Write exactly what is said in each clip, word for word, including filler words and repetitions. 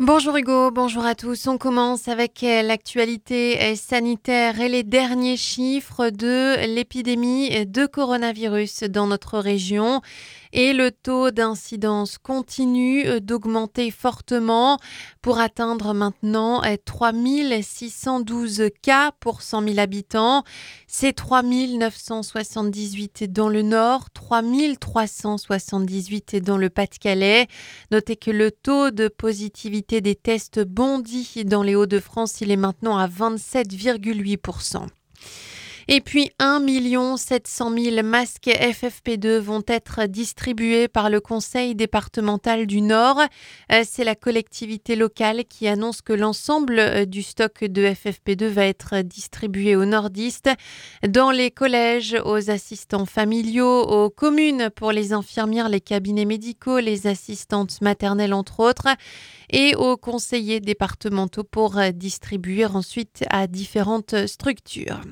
Bonjour Hugo, bonjour à tous. On commence avec euh, l'actualité euh, sanitaire et les derniers chiffres de l'épidémie de coronavirus dans notre région. Et le taux d'incidence continue euh, d'augmenter fortement pour atteindre maintenant euh, trois mille six cent douze cas pour cent mille habitants. C'est trois mille neuf cent soixante-dix-huit dans le nord, trois mille trois cent soixante-dix-huit dans le Pas-de-Calais. Notez que le taux de positivité des tests bondit dans les Hauts-de-France. Il est maintenant à vingt-sept virgule huit pour cent. Et puis un million sept cent mille masques F F P deux vont être distribués par le Conseil départemental du Nord. Euh, C'est la collectivité locale qui annonce que l'ensemble du stock de F F P deux va être distribué aux nordistes, dans les collèges, aux assistants familiaux, aux communes pour les infirmières, les cabinets médicaux, les assistantes maternelles entre autres, et aux conseillers départementaux pour distribuer ensuite à différentes structures.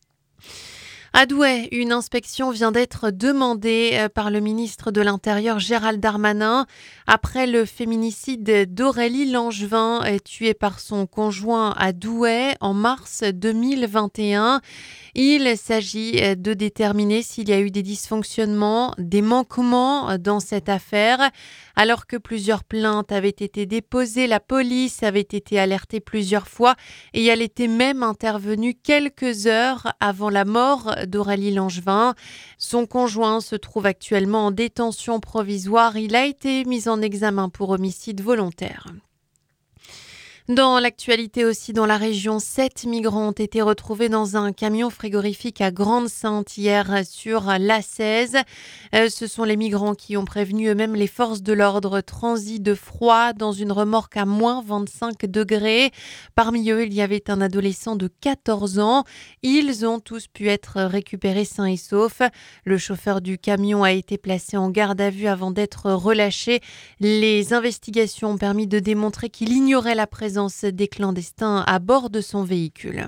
À Douai, une inspection vient d'être demandée par le ministre de l'Intérieur Gérald Darmanin après le féminicide d'Aurélie Langevin, tuée par son conjoint à Douai en mars deux mille vingt et un. Il s'agit de déterminer s'il y a eu des dysfonctionnements, des manquements dans cette affaire. Alors que plusieurs plaintes avaient été déposées, la police avait été alertée plusieurs fois et elle était même intervenue quelques heures avant la mort d'Aurélie Langevin. Son conjoint se trouve actuellement en détention provisoire. Il a été mis en examen pour homicide volontaire. Dans l'actualité aussi, dans la région, sept migrants ont été retrouvés dans un camion frigorifique à Grande-Sainte hier sur l'A seize. Euh, ce sont les migrants qui ont prévenu eux-mêmes les forces de l'ordre. Transit de froid dans une remorque à moins vingt-cinq degrés. Parmi eux, il y avait un adolescent de quatorze ans. Ils ont tous pu être récupérés sains et saufs. Le chauffeur du camion a été placé en garde à vue avant d'être relâché. Les investigations ont permis de démontrer qu'il ignorait la présence des clandestins à bord de son véhicule.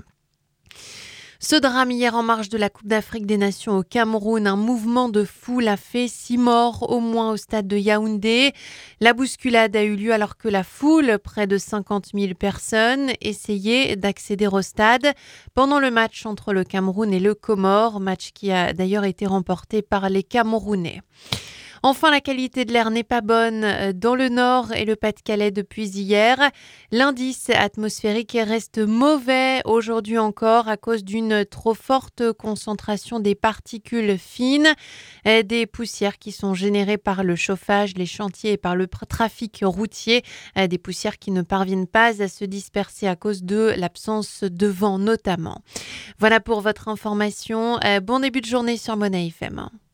Ce drame hier en marge de la Coupe d'Afrique des Nations au Cameroun, un mouvement de foule a fait six morts au moins au stade de Yaoundé. La bousculade a eu lieu alors que la foule, près de cinquante mille personnes, essayait d'accéder au stade pendant le match entre le Cameroun et le Comore, match qui a d'ailleurs été remporté par les Camerounais. Enfin, la qualité de l'air n'est pas bonne dans le Nord et le Pas-de-Calais depuis hier. L'indice atmosphérique reste mauvais aujourd'hui encore à cause d'une trop forte concentration des particules fines, des poussières qui sont générées par le chauffage, les chantiers et par le trafic routier, des poussières qui ne parviennent pas à se disperser à cause de l'absence de vent notamment. Voilà pour votre information. Bon début de journée sur Monnaie F M.